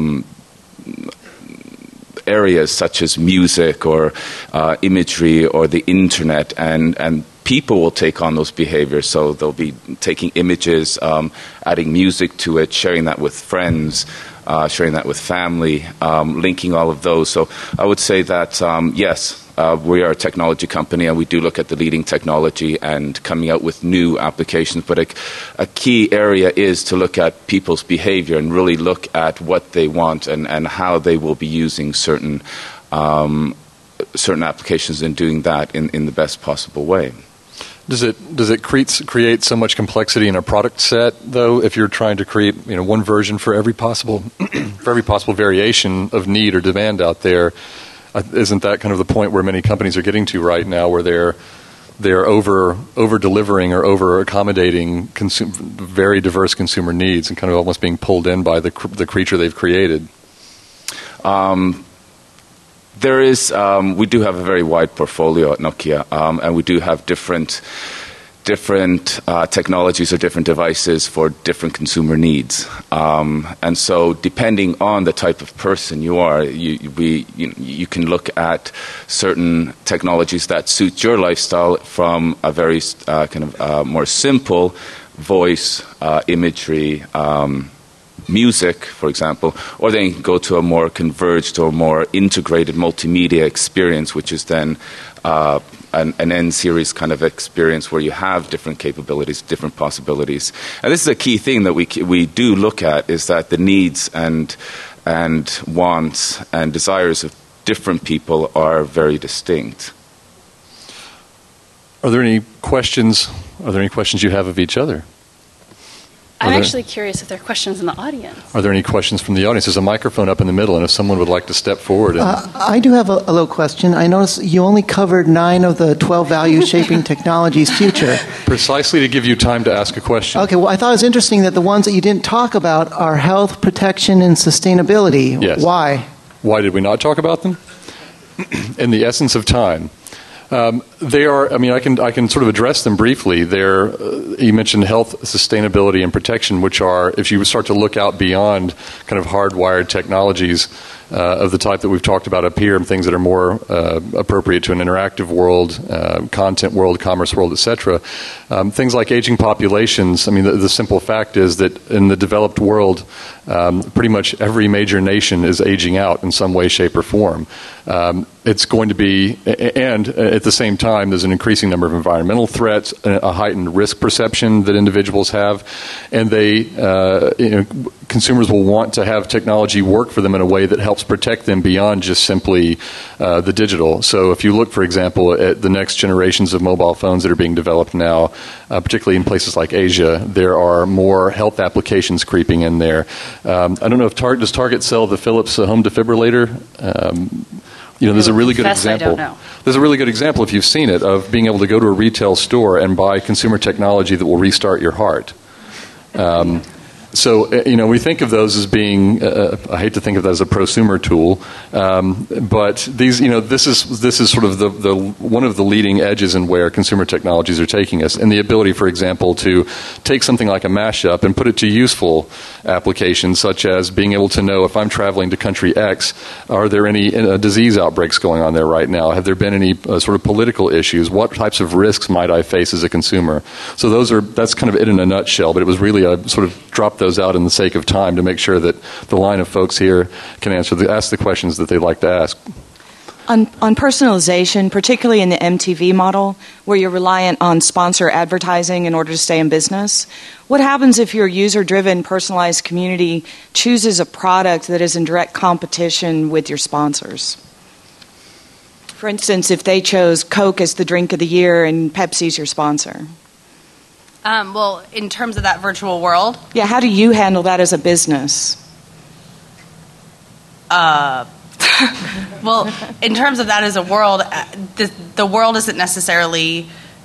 areas such as music or imagery or the internet, and people will take on those behaviors. So they'll be taking images, adding music to it, sharing that with friends, sharing that with family, linking all of those. So I would say that, yes, we are a technology company, and we do look at the leading technology and coming out with new applications. But a key area is to look at people's behavior and really look at what they want and how they will be using certain applications and doing that in the best possible way. Does it create so much complexity in a product set, though, if you're trying to create one version for every possible variation of need or demand out there? Isn't that kind of the point where many companies are getting to right now, where they're over delivering or over accommodating very diverse consumer needs and kind of almost being pulled in by the creature they've created? There is. We do have a very wide portfolio at Nokia, and we do have different technologies or different devices for different consumer needs. And so, depending on the type of person you are, you can look at certain technologies that suit your lifestyle, from a very more simple voice, imagery, music, for example, or then go to a more converged or more integrated multimedia experience, which is then an N-series kind of experience where you have different capabilities, different possibilities. And this is a key thing that we do look at, is that the needs and wants and desires of different people are very distinct. Are there any questions you have of each other? I'm actually curious if there are questions in the audience. Are there any questions from the audience? There's a microphone up in the middle, and if someone would like to step forward. I do have a little question. I noticed you only covered 9 of the 12 value-shaping technologies future. Precisely to give you time to ask a question. Okay, well, I thought it was interesting that the ones that you didn't talk about are health, protection, and sustainability. Yes. Why? Why did we not talk about them? In the essence of time. They are. I mean, I can sort of address them briefly. You mentioned health, sustainability, and protection, which are, if you start to look out beyond kind of hardwired technologies of the type that we've talked about up here, and things that are more appropriate to an interactive world, content world, commerce world, etc. Things like aging populations. I mean, the simple fact is that in the developed world, pretty much every major nation is aging out in some way, shape, or form. It's going to be, and at the same time, there's an increasing number of environmental threats, a heightened risk perception that individuals have, and consumers will want to have technology work for them in a way that helps protect them beyond just simply the digital. So if you look, for example, at the next generations of mobile phones that are being developed now, particularly in places like Asia, there are more health applications creeping in there. I don't know if does Target sell the Philips home defibrillator? There's a really good example. I don't know. There's a really good example, if you've seen it, of being able to go to a retail store and buy consumer technology that will restart your heart. So, we think of those as being, I hate to think of that as a prosumer tool, but these, this is sort of the one of the leading edges in where consumer technologies are taking us, and the ability, for example, to take something like a mashup and put it to useful applications, such as being able to know if I'm traveling to country X, are there any disease outbreaks going on there right now? Have there been any sort of political issues? What types of risks might I face as a consumer? So that's kind of it in a nutshell, but it was really a sort of drop those out in the sake of time to make sure that the line of folks here can ask the questions that they'd like to ask. On personalization, particularly in the MTV model, where you're reliant on sponsor advertising in order to stay in business, what happens if your user-driven, personalized community chooses a product that is in direct competition with your sponsors? For instance, if they chose Coke as the drink of the year and Pepsi's your sponsor. Well, in terms of that virtual world? Yeah, how do you handle that as a business? Well, in terms of that as a world, the world isn't necessarily,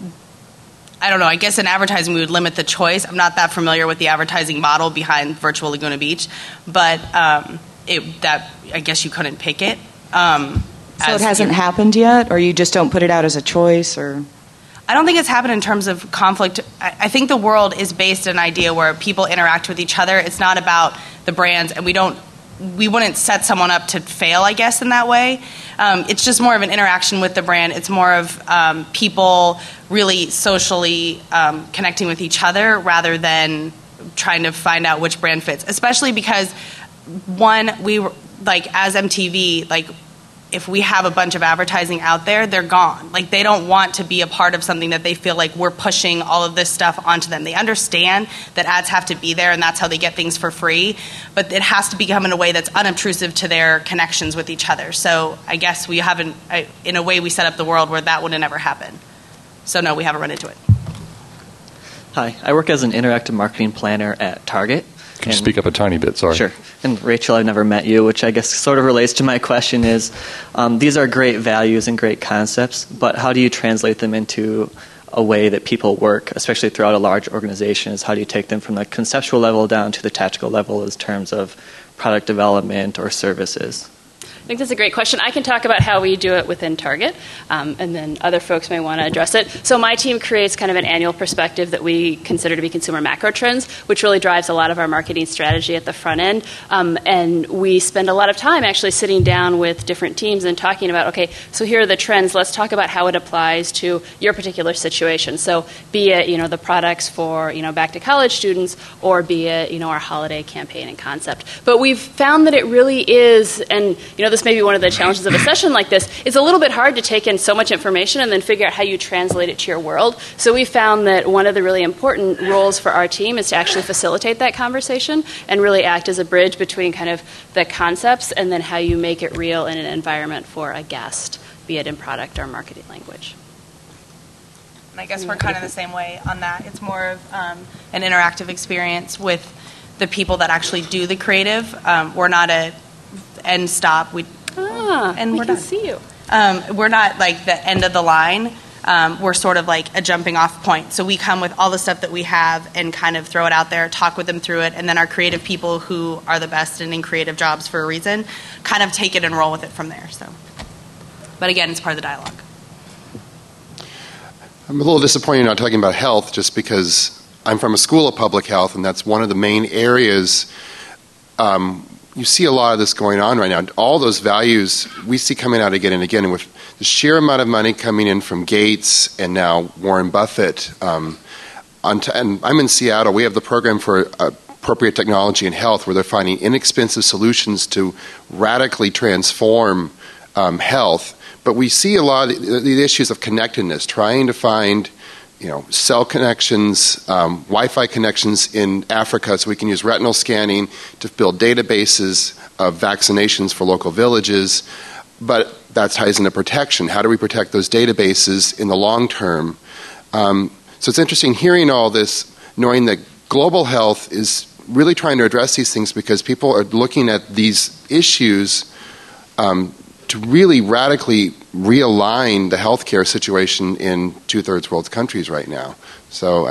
I don't know, I guess in advertising we would limit the choice. I'm not that familiar with the advertising model behind Virtual Laguna Beach, but I guess you couldn't pick it. So it hasn't happened yet, or you just don't put it out as a choice, or? I don't think it's happened in terms of conflict. I think the world is based on an idea where people interact with each other. It's not about the brands, and we wouldn't set someone up to fail, I guess, in that way. It's just more of an interaction with the brand. It's more of people really socially connecting with each other rather than trying to find out which brand fits. Especially because, one, as MTV, if we have a bunch of advertising out there, they're gone. They don't want to be a part of something that they feel like we're pushing all of this stuff onto them. They understand that ads have to be there, and that's how they get things for free. But it has to become in a way that's unobtrusive to their connections with each other. So I guess we haven't, in a way, we set up the world where that wouldn't ever happen. So no, we haven't run into it. Hi, I work as an interactive marketing planner at Target. Can you speak up a tiny bit? Sorry. Sure. And Rachel, I've never met you, which I guess sort of relates to my question is, these are great values and great concepts, but how do you translate them into a way that people work, especially throughout a large organization? How do you take them from the conceptual level down to the tactical level in terms of product development or services? I think that's a great question. I can talk about how we do it within Target, and then other folks may want to address it. So my team creates kind of an annual perspective that we consider to be consumer macro trends, which really drives a lot of our marketing strategy at the front end. And we spend a lot of time actually sitting down with different teams and talking about, okay, so here are the trends. Let's talk about how it applies to your particular situation. So be it, the products for, back to college students, or be it, our holiday campaign and concept. But we've found that it really is, and, this may be one of the challenges of a session like this. It's a little bit hard to take in so much information and then figure out how you translate it to your world. So we found that one of the really important roles for our team is to actually facilitate that conversation and really act as a bridge between kind of the concepts and then how you make it real in an environment for a guest, be it in product or marketing language. And I guess we're kind of the same way on that. It's more of an interactive experience with the people that actually do the creative. We're not a end stop. And we we're can done. see you. We're not like the end of the line. We're sort of like a jumping off point. So we come with all the stuff that we have and kind of throw it out there, talk with them through it, and then our creative people who are the best and in creative jobs for a reason kind of take it and roll with it from there. So, but again, it's part of the dialogue. I'm a little disappointed you're not talking about health, just because I'm from a school of public health, and that's one of the main areas. You see a lot of this going on right now. All those values we see coming out again and again. And with the sheer amount of money coming in from Gates and now Warren Buffett, and I'm in Seattle. We have the program for appropriate technology in health, where they're finding inexpensive solutions to radically transform health. But we see a lot of the issues of connectedness, trying to find cell connections, Wi-Fi connections in Africa, so we can use retinal scanning to build databases of vaccinations for local villages. But that ties into protection. How do we protect those databases in the long term? So it's interesting hearing all this, knowing that global health is really trying to address these things because people are looking at these issues to really radically realign the healthcare situation in two-thirds world countries right now. So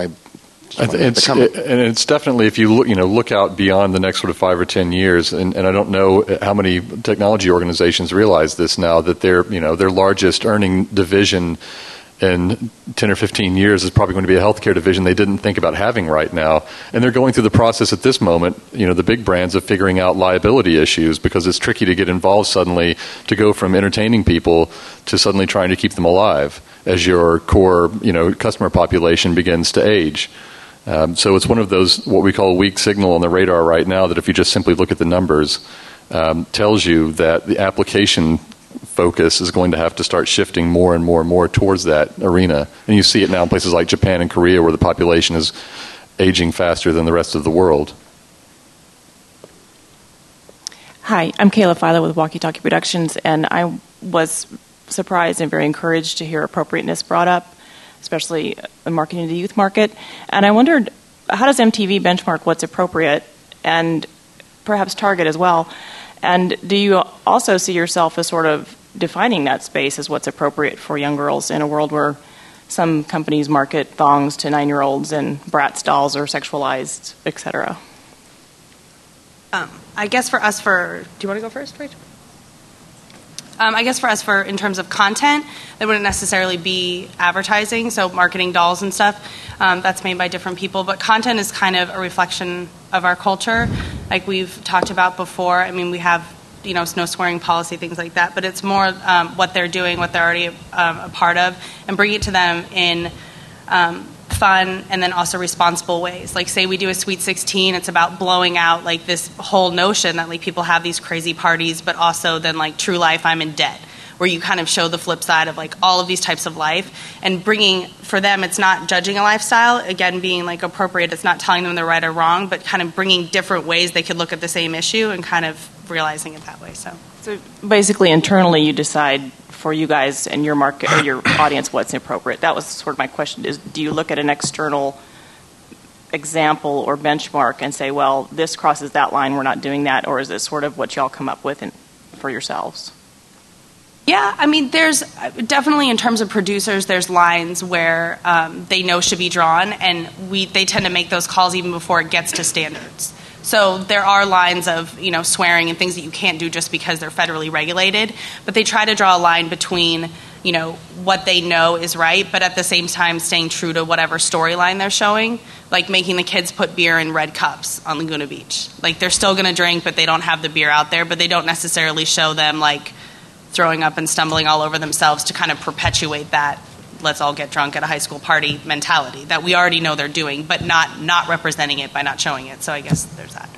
it's definitely, if you look out beyond the next sort of 5 or 10 years, and I don't know how many technology organizations realize this now, that their largest earning division in 10 or 15 years is probably going to be a healthcare division they didn't think about having right now. And they're going through the process at this moment, the big brands, of figuring out liability issues, because it's tricky to get involved suddenly, to go from entertaining people to suddenly trying to keep them alive as your core, customer population begins to age. So it's one of those, what we call a weak signal on the radar right now, that if you just simply look at the numbers, tells you that the application focus is going to have to start shifting more and more and more towards that arena. And you see it now in places like Japan and Korea, where the population is aging faster than the rest of the world. Hi, I'm Kayla Filer with Walkie Talkie Productions, and I was surprised and very encouraged to hear appropriateness brought up, especially in marketing to the youth market. And I wondered, how does MTV benchmark what's appropriate, and perhaps Target as well? And do you also see yourself as sort of defining that space as what's appropriate for young girls in a world where some companies market thongs to 9-year-olds and Bratz dolls are sexualized, etc.? I guess for us, do you want to go first, Rachel? I guess for us, in terms of content, it wouldn't necessarily be advertising, so marketing dolls and stuff. That's made by different people, but content is kind of a reflection of our culture, like we've talked about before. I mean, we have, no swearing policy, things like that, but it's more what they're doing, what they're already a part of, and bring it to them in fun and then also responsible ways. Like, say we do a Sweet 16, it's about blowing out like this whole notion that like people have these crazy parties, but also then like True Life, I'm in debt, where you kind of show the flip side of like all of these types of life, and bringing, for them, it's not judging a lifestyle, again, being like appropriate, it's not telling them they're right or wrong, but kind of bringing different ways they could look at the same issue and kind of realizing it that way. So basically internally you decide for you guys and your market or your audience what's appropriate. That was sort of my question, is do you look at an external example or benchmark and say, well, this crosses that line, we're not doing that, or is it sort of what y'all come up with for yourselves? Yeah, I mean, there's definitely, in terms of producers, there's lines where they know should be drawn, and they tend to make those calls even before it gets to standards. So there are lines of, swearing and things that you can't do just because they're federally regulated, but they try to draw a line between, what they know is right, but at the same time staying true to whatever storyline they're showing, like making the kids put beer in red cups on Laguna Beach. Like, they're still going to drink, but they don't have the beer out there, but they don't necessarily show them, like, throwing up and stumbling all over themselves to kind of perpetuate that let's all get drunk at a high school party mentality that we already know they're doing, but not representing it by not showing it. So I guess there's that.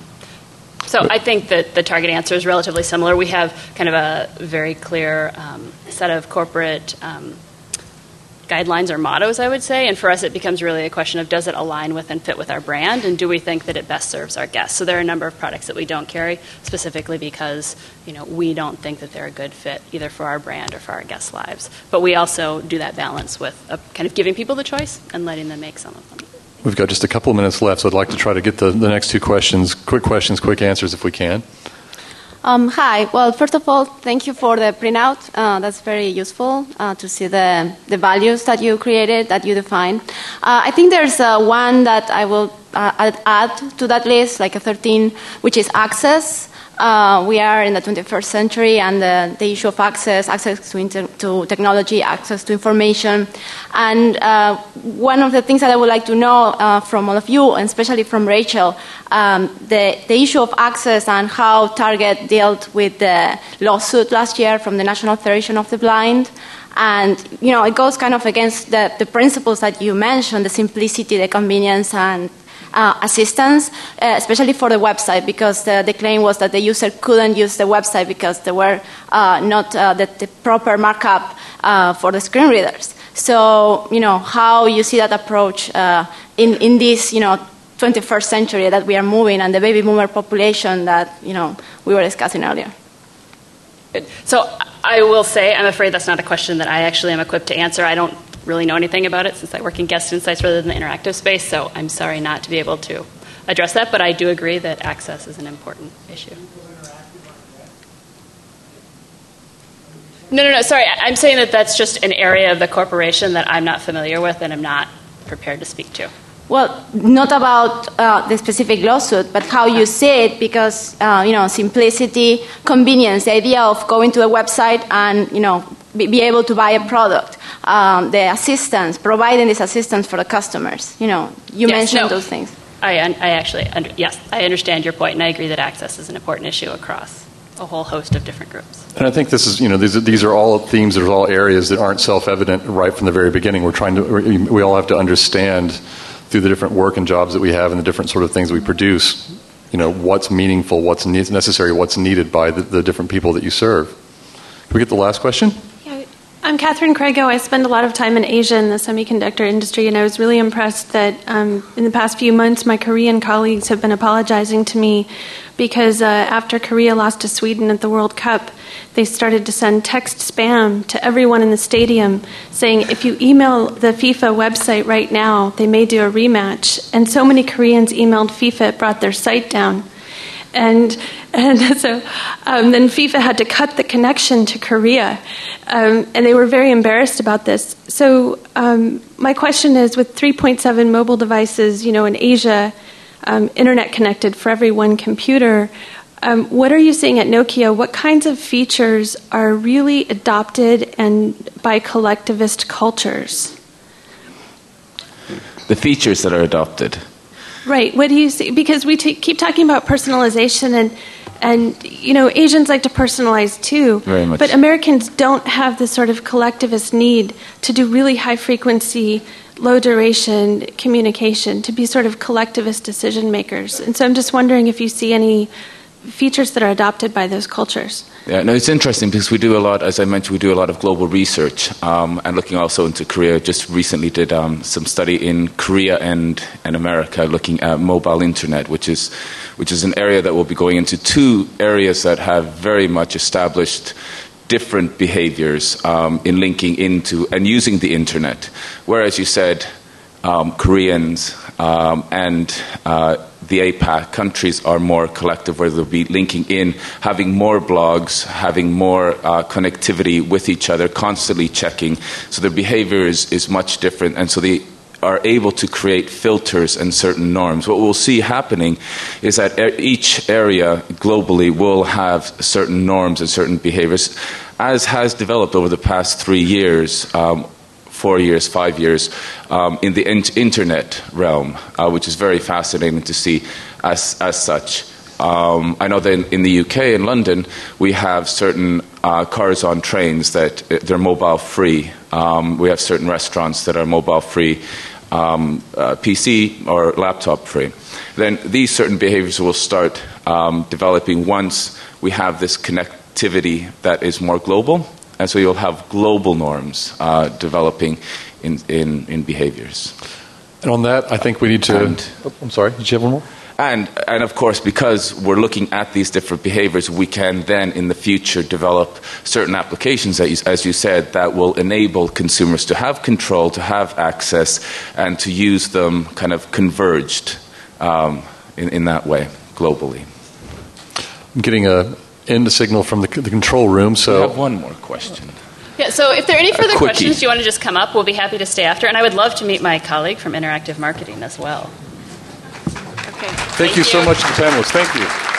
So I think that the Target answer is relatively similar. We have kind of a very clear set of corporate guidelines or mottos, I would say, and for us it becomes really a question of, does it align with and fit with our brand, and do we think that it best serves our guests? So there are a number of products that we don't carry specifically because we don't think that they're a good fit either for our brand or for our guests' lives. But we also do that balance with kind of giving people the choice and letting them make some of them. We've got just a couple of minutes left, so I'd like to try to get the next two questions, quick answers if we can. Hi. Well, first of all, thank you for the printout. That's very useful to see the values that you created, that you defined. I think there's one that I will add to that list, like a 13, which is access. We are in the 21st century, and the issue of access to technology, access to information. And one of the things that I would like to know from all of you, and especially from Rachel, the issue of access and how Target dealt with the lawsuit last year from the National Federation of the Blind. And, it goes kind of against the principles that you mentioned, the simplicity, the convenience, and assistance, especially for the website, because the claim was that the user couldn't use the website because there were not the proper markup for the screen readers. So, how you see that approach in this, 21st century that we are moving, and the baby boomer population that, we were discussing earlier. So I will say, I'm afraid that's not a question that I actually am equipped to answer. I don't really know anything about it since I work in guest insights rather than the interactive space, so I'm sorry not to be able to address that, but I do agree that access is an important issue. No, sorry. I'm saying that that's just an area of the corporation that I'm not familiar with and I'm not prepared to speak to. Well, not about the specific lawsuit, but how you see it, because, simplicity, convenience, the idea of going to a website and, be able to buy a product, the assistance, providing this assistance for the customers. You mentioned those things. I understand your point, and I agree that access is an important issue across a whole host of different groups. And I think this is, these are all themes, they're all areas that aren't self-evident right from the very beginning. We all have to understand through the different work and jobs that we have and the different sort of things we produce, what's meaningful, what's necessary, what's needed by the different people that you serve. Can we get the last question? I'm Catherine Crago. I spend a lot of time in Asia in the semiconductor industry, and I was really impressed that in the past few months my Korean colleagues have been apologizing to me because after Korea lost to Sweden at the World Cup, they started to send text spam to everyone in the stadium saying, if you email the FIFA website right now, they may do a rematch. And so many Koreans emailed FIFA, it brought their site down. And so then FIFA had to cut the connection to Korea, and they were very embarrassed about this. So my question is, with 3.7 mobile devices, in Asia, internet connected for every one computer, what are you seeing at Nokia? What kinds of features are really adopted and by collectivist cultures? The features that are adopted. Right. What do you see? Because we keep talking about personalization, and Asians like to personalize too. Very much. But Americans don't have the sort of collectivist need to do really high frequency, low duration communication, to be sort of collectivist decision makers. And so I'm just wondering if you see any features that are adopted by those cultures. Yeah, no, it's interesting because we do a lot, as I mentioned, we do a lot of global research and looking also into Korea. Just recently did some study in Korea and America looking at mobile internet, which is an area that we'll be going into, two areas that have very much established different behaviors in linking into and using the internet. Whereas you said Koreans and the APAC countries are more collective, where they'll be linking in, having more blogs, having more connectivity with each other, constantly checking. So their behavior is much different, and so they are able to create filters and certain norms. What we'll see happening is that each area globally will have certain norms and certain behaviors, as has developed over the past 3 years, 4 years, 5 years, in the internet realm, which is very fascinating to see as such. I know that in the UK, in London, we have certain cars on trains that they're mobile free. We have certain restaurants that are mobile free, PC or laptop free. Then these certain behaviors will start developing once we have this connectivity that is more global. And so you'll have global norms developing in behaviors. And on that, I think we need to... I'm sorry, did you have one more? And of course, because we're looking at these different behaviors, we can then in the future develop certain applications, as you said, that will enable consumers to have control, to have access, and to use them kind of converged in that way, globally. I'm getting a end signal from the control room, so... We have one more question. Yeah, so if there are any further questions, do you want to just come up? We'll be happy to stay after. And I would love to meet my colleague from Interactive Marketing as well. Okay. Thank you so much to the panelists. Thank you.